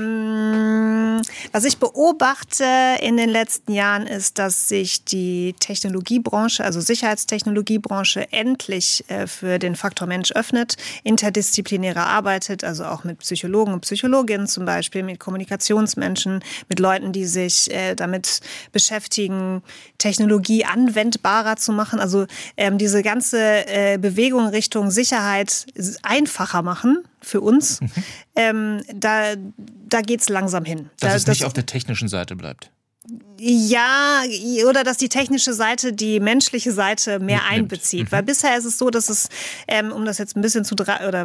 Was ich beobachte in den letzten Jahren ist, dass sich die Technologiebranche, also Sicherheitstechnologiebranche, endlich für den Faktor Mensch öffnet, interdisziplinärer arbeitet, also auch mit Psychologen und Psychologinnen zum Beispiel, mit Kommunikationsmenschen, mit Leuten, die sich damit beschäftigen, Technologie anwendbarer zu machen. Also diese ganze Bewegung Richtung Sicherheit einfacher machen für uns. Da geht's langsam hin. Dass es nicht auf der technischen Seite bleibt. Ja, oder dass die technische Seite die menschliche Seite mehr einbezieht. Weil bisher ist es so, dass es, um das jetzt ein bisschen zu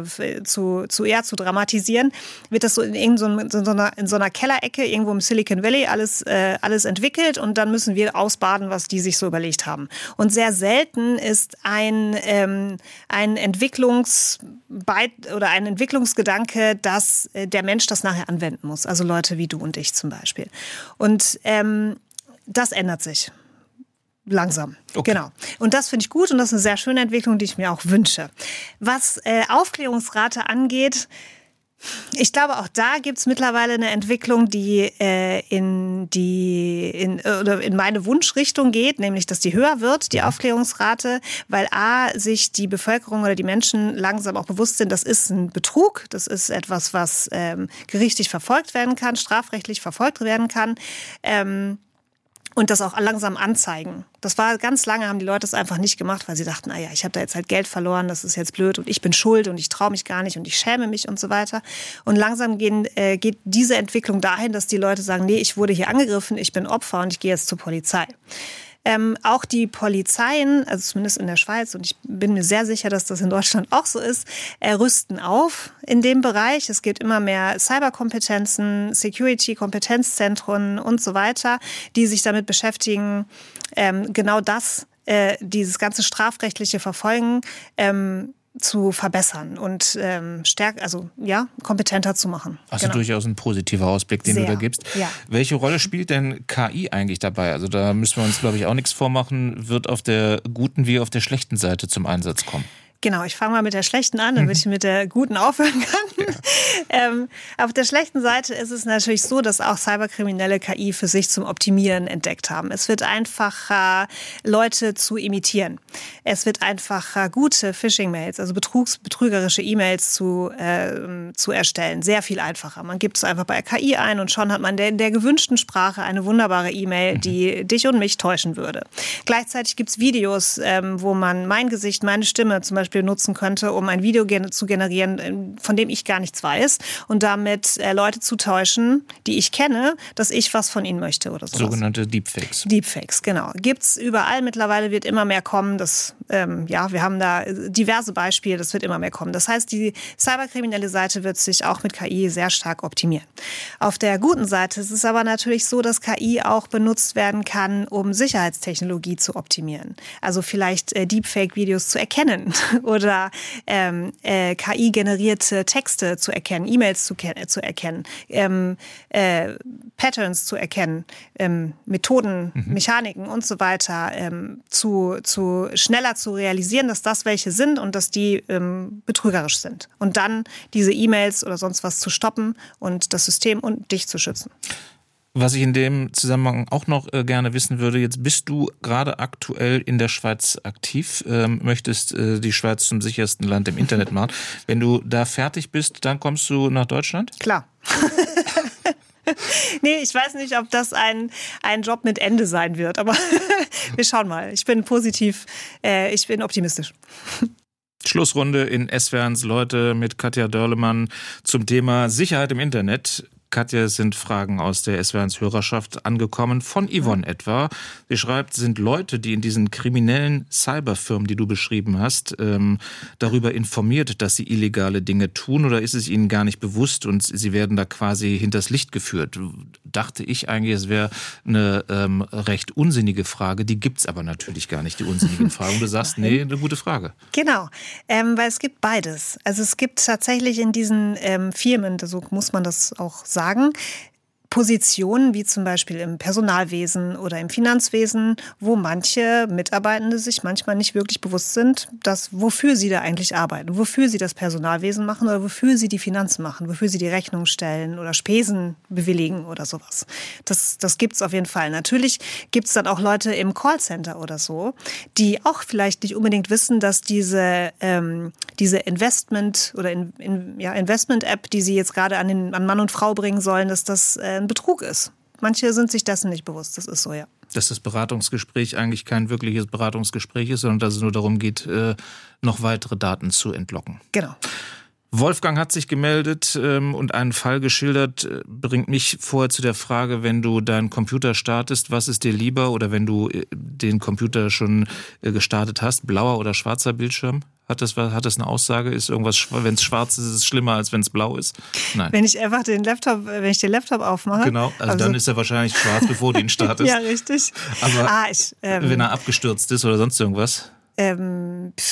dramatisieren, wird das so in so einer Kellerecke irgendwo im Silicon Valley alles entwickelt und dann müssen wir ausbaden, was die sich so überlegt haben. Und sehr selten ist ein Entwicklungsgedanke, dass der Mensch das nachher anwenden muss. Also Leute wie du und ich zum Beispiel. Und das ändert sich langsam. Okay. Genau. Und das finde ich gut und das ist eine sehr schöne Entwicklung, die ich mir auch wünsche. Was Aufklärungsrate angeht, Ich glaube, auch da gibt es mittlerweile eine Entwicklung, die in meine Wunschrichtung geht, nämlich, dass die höher wird, die Aufklärungsrate, weil sich die Bevölkerung oder die Menschen langsam auch bewusst sind, das ist ein Betrug, das ist etwas, was gerichtlich verfolgt werden kann, strafrechtlich verfolgt werden kann. Und das auch langsam anzeigen. Das war ganz lange, haben die Leute das einfach nicht gemacht, weil sie dachten, ich habe da jetzt halt Geld verloren, das ist jetzt blöd und ich bin schuld und ich traue mich gar nicht und ich schäme mich und so weiter. Und langsam geht diese Entwicklung dahin, dass die Leute sagen, nee, ich wurde hier angegriffen, ich bin Opfer und ich gehe jetzt zur Polizei. Auch die Polizeien, also zumindest in der Schweiz, und ich bin mir sehr sicher, dass das in Deutschland auch so ist, rüsten auf in dem Bereich. Es gibt immer mehr Cyberkompetenzen, Security-Kompetenzzentren und so weiter, die sich damit beschäftigen, genau das, dieses ganze strafrechtliche Verfolgen, zu verbessern und kompetenter zu machen. Also durchaus ein positiver Ausblick, den du da gibst. Ja. Welche Rolle spielt denn KI eigentlich dabei? Also da müssen wir uns, glaube ich, auch nichts vormachen. Wird auf der guten wie auf der schlechten Seite zum Einsatz kommen? Genau, ich fange mal mit der schlechten an, damit ich mit der guten aufhören kann. Ja. Auf der schlechten Seite ist es natürlich so, dass auch Cyberkriminelle KI für sich zum Optimieren entdeckt haben. Es wird einfacher, Leute zu imitieren. Es wird einfacher, gute Phishing-Mails, also betrügerische E-Mails zu erstellen. Sehr viel einfacher. Man gibt es einfach bei KI ein und schon hat man in der gewünschten Sprache eine wunderbare E-Mail, die dich und mich täuschen würde. Gleichzeitig gibt es Videos, wo man mein Gesicht, meine Stimme zum Beispiel nutzen könnte, um ein Video zu generieren, von dem ich gar nichts weiß und damit Leute zu täuschen, die ich kenne, dass ich was von ihnen möchte oder sowas. Sogenannte Deepfakes. Deepfakes, genau. Gibt's überall mittlerweile, wird immer mehr kommen. Wir haben da diverse Beispiele, das wird immer mehr kommen. Das heißt, die cyberkriminelle Seite wird sich auch mit KI sehr stark optimieren. Auf der guten Seite ist es aber natürlich so, dass KI auch benutzt werden kann, um Sicherheitstechnologie zu optimieren. Also vielleicht Deepfake-Videos zu erkennen oder KI-generierte Texte zu erkennen, E-Mails zu erkennen, Patterns zu erkennen, Methoden, Mechaniken und so weiter, schneller zu realisieren, dass das welche sind und dass die betrügerisch sind. Und dann diese E-Mails oder sonst was zu stoppen und das System und dich zu schützen. Was ich in dem Zusammenhang auch noch gerne wissen würde, jetzt bist du gerade aktuell in der Schweiz aktiv, möchtest die Schweiz zum sichersten Land im Internet machen. Wenn du da fertig bist, dann kommst du nach Deutschland? Klar. Nee, ich weiß nicht, ob das ein Job mit Ende sein wird, aber wir schauen mal. Ich bin positiv, ich bin optimistisch. Schlussrunde in SWRs Leute mit Katja Dörlemann zum Thema Sicherheit im Internet. Katja, es sind Fragen aus der SWRs Hörerschaft angekommen, von Yvonne etwa. Sie schreibt, sind Leute, die in diesen kriminellen Cyberfirmen, die du beschrieben hast, darüber informiert, dass sie illegale Dinge tun, oder ist es ihnen gar nicht bewusst und sie werden da quasi hinters Licht geführt? Dachte ich eigentlich, es wäre eine recht unsinnige Frage, die gibt's aber natürlich gar nicht, die unsinnigen Fragen. Du sagst, nee, eine gute Frage. Genau, weil es gibt beides. Also es gibt tatsächlich in diesen Firmen, so muss man das auch sagen, Positionen wie zum Beispiel im Personalwesen oder im Finanzwesen, wo manche Mitarbeitende sich manchmal nicht wirklich bewusst sind, wofür sie da eigentlich arbeiten, wofür sie das Personalwesen machen oder wofür sie die Finanzen machen, wofür sie die Rechnung stellen oder Spesen bewilligen oder sowas. Das gibt's auf jeden Fall. Natürlich gibt's dann auch Leute im Callcenter oder so, die auch vielleicht nicht unbedingt wissen, dass diese Investment- oder Investment-App, die sie jetzt gerade an Mann und Frau bringen sollen, dass das ein Betrug ist. Manche sind sich dessen nicht bewusst, das ist so, ja. Dass das Beratungsgespräch eigentlich kein wirkliches Beratungsgespräch ist, sondern dass es nur darum geht, noch weitere Daten zu entlocken. Genau. Wolfgang hat sich gemeldet und einen Fall geschildert, bringt mich vorher zu der Frage, wenn du deinen Computer startest, was ist dir lieber, oder wenn du den Computer schon gestartet hast, blauer oder schwarzer Bildschirm? Hat das eine Aussage? Ist irgendwas, wenn es schwarz ist, ist es schlimmer, als wenn es blau ist? Nein. Wenn ich den Laptop aufmache. Genau, also dann ist er wahrscheinlich schwarz, bevor du ihn startest. Ja, richtig. Aber wenn er abgestürzt ist oder sonst irgendwas?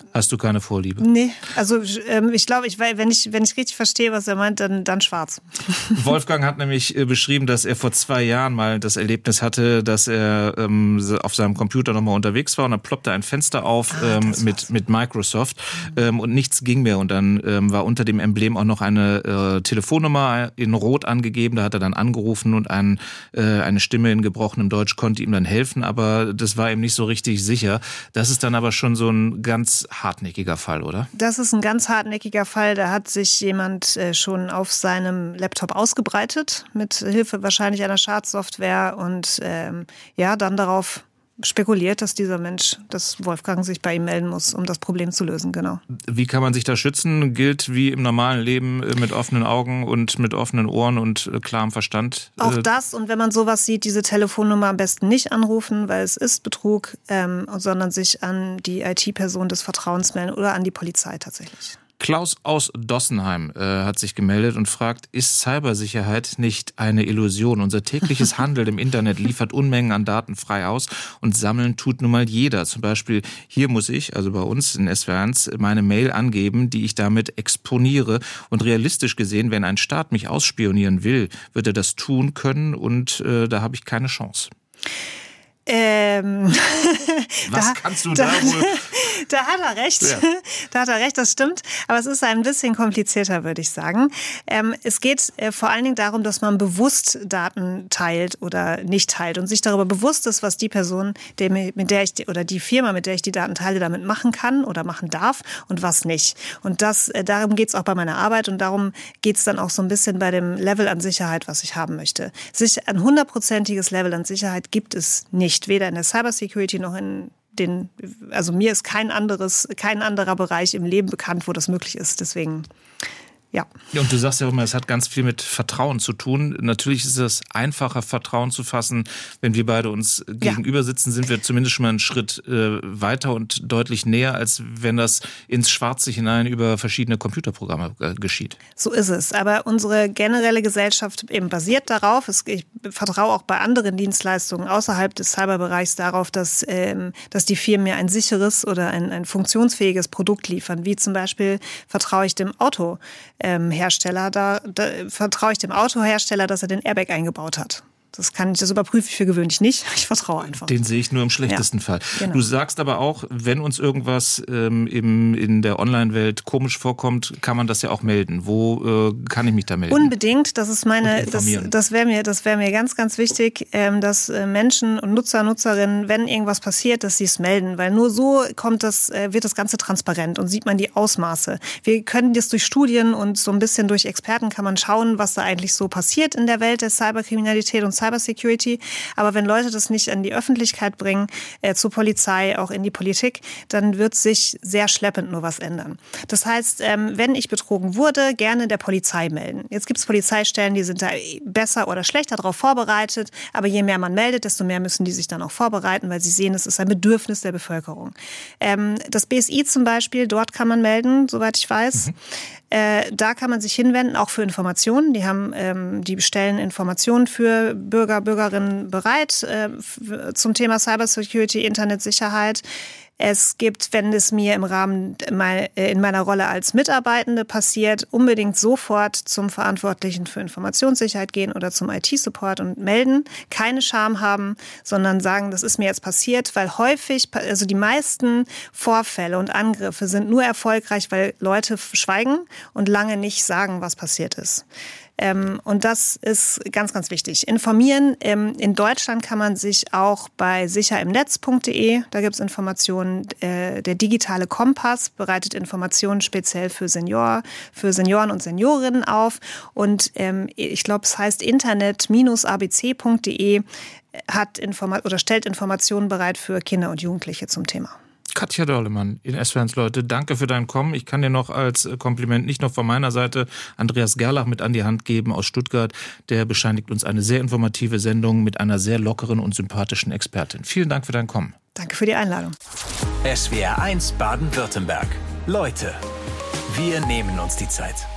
Hast du keine Vorliebe? Nee, also ich glaube, wenn ich richtig verstehe, was er meint, dann schwarz. Wolfgang hat nämlich beschrieben, dass er vor 2 Jahren mal das Erlebnis hatte, dass er auf seinem Computer nochmal unterwegs war und dann ploppte ein Fenster auf mit Microsoft und nichts ging mehr. Und dann war unter dem Emblem auch noch eine Telefonnummer in Rot angegeben. Da hat er dann angerufen und eine Stimme in gebrochenem Deutsch konnte ihm dann helfen, aber das war ihm nicht so richtig sicher. Das ist dann aber schon so ein ganz hartnäckiger Fall, oder? Das ist ein ganz hartnäckiger Fall. Da hat sich jemand schon auf seinem Laptop ausgebreitet, mit Hilfe wahrscheinlich einer Schadsoftware und dann darauf spekuliert, dass Wolfgang sich bei ihm melden muss, um das Problem zu lösen, genau. Wie kann man sich da schützen? Gilt wie im normalen Leben mit offenen Augen und mit offenen Ohren und klarem Verstand? Auch das, und wenn man sowas sieht, diese Telefonnummer am besten nicht anrufen, weil es ist Betrug, sondern sich an die IT-Person des Vertrauens melden oder an die Polizei tatsächlich. Klaus aus Dossenheim hat sich gemeldet und fragt, ist Cybersicherheit nicht eine Illusion? Unser tägliches Handeln im Internet liefert Unmengen an Daten frei aus und sammeln tut nun mal jeder. Zum Beispiel hier muss ich, also bei uns in SWR1, meine Mail angeben, die ich damit exponiere. Und realistisch gesehen, wenn ein Staat mich ausspionieren will, wird er das tun können und da habe ich keine Chance. Was kannst du da wohl... Da hat er recht. Ja. Da hat er recht, das stimmt. Aber es ist ein bisschen komplizierter, würde ich sagen. Es geht vor allen Dingen darum, dass man bewusst Daten teilt oder nicht teilt und sich darüber bewusst ist, was die Person, oder die Firma, mit der ich die Daten teile, damit machen kann oder machen darf und was nicht. Und darum geht es auch bei meiner Arbeit und darum geht es dann auch so ein bisschen bei dem Level an Sicherheit, was ich haben möchte. Ein 100%iges Level an Sicherheit gibt es nicht, weder in der Cybersecurity noch also mir ist kein anderer Bereich im Leben bekannt, wo das möglich ist. Deswegen, ja. Und du sagst ja immer, es hat ganz viel mit Vertrauen zu tun. Natürlich ist es einfacher, Vertrauen zu fassen. Wenn wir beide uns gegenüber sitzen, sind wir zumindest schon mal einen Schritt weiter und deutlich näher, als wenn das ins Schwarze hinein über verschiedene Computerprogramme geschieht. So ist es. Aber unsere generelle Gesellschaft eben basiert darauf. Ich vertraue auch bei anderen Dienstleistungen außerhalb des Cyberbereichs darauf, dass die Firmen mir ein sicheres oder ein funktionsfähiges Produkt liefern. Wie zum Beispiel vertraue ich dem Autohersteller, da vertraue ich dem Autohersteller, dass er den Airbag eingebaut hat. Das überprüfe ich für gewöhnlich nicht. Ich vertraue einfach. Den sehe ich nur im schlechtesten Fall. Genau. Du sagst aber auch, wenn uns irgendwas in der Online-Welt komisch vorkommt, kann man das ja auch melden. Wo kann ich mich da melden? Unbedingt. Das ist das wäre mir ganz, ganz wichtig, dass Menschen und Nutzerinnen, wenn irgendwas passiert, dass sie es melden. Weil nur so wird das Ganze transparent und sieht man die Ausmaße. Wir können das durch Studien und so ein bisschen durch Experten kann man schauen, was da eigentlich so passiert in der Welt der Cyberkriminalität und Cybersecurity. Aber wenn Leute das nicht an die Öffentlichkeit bringen, zur Polizei, auch in die Politik, dann wird sich sehr schleppend nur was ändern. Das heißt, wenn ich betrogen wurde, gerne der Polizei melden. Jetzt gibt es Polizeistellen, die sind da besser oder schlechter darauf vorbereitet. Aber je mehr man meldet, desto mehr müssen die sich dann auch vorbereiten, weil sie sehen, es ist ein Bedürfnis der Bevölkerung. Das BSI zum Beispiel, dort kann man melden, soweit ich weiß. Da kann man sich hinwenden, auch für Informationen. Die stellen Informationen für Bürger, Bürgerinnen bereit zum Thema Cybersecurity, Internetsicherheit. Es gibt, wenn es mir im Rahmen in meiner Rolle als Mitarbeitende passiert, unbedingt sofort zum Verantwortlichen für Informationssicherheit gehen oder zum IT-Support und melden. Keine Scham haben, sondern sagen, das ist mir jetzt passiert, weil häufig, also die meisten Vorfälle und Angriffe sind nur erfolgreich, weil Leute schweigen und lange nicht sagen, was passiert ist. Und das ist ganz, ganz wichtig. Informieren. In Deutschland kann man sich auch bei sicherimnetz.de, da gibt es Informationen. Der digitale Kompass bereitet Informationen speziell für Senioren und Seniorinnen auf. Und ich glaube, es heißt internet-abc.de stellt Informationen bereit für Kinder und Jugendliche zum Thema. Katja Dörlemann in SWR1 Leute, danke für dein Kommen. Ich kann dir noch als Kompliment nicht nur von meiner Seite Andreas Gerlach mit an die Hand geben aus Stuttgart. Der bescheinigt uns eine sehr informative Sendung mit einer sehr lockeren und sympathischen Expertin. Vielen Dank für dein Kommen. Danke für die Einladung. SWR1 Baden-Württemberg. Leute, wir nehmen uns die Zeit.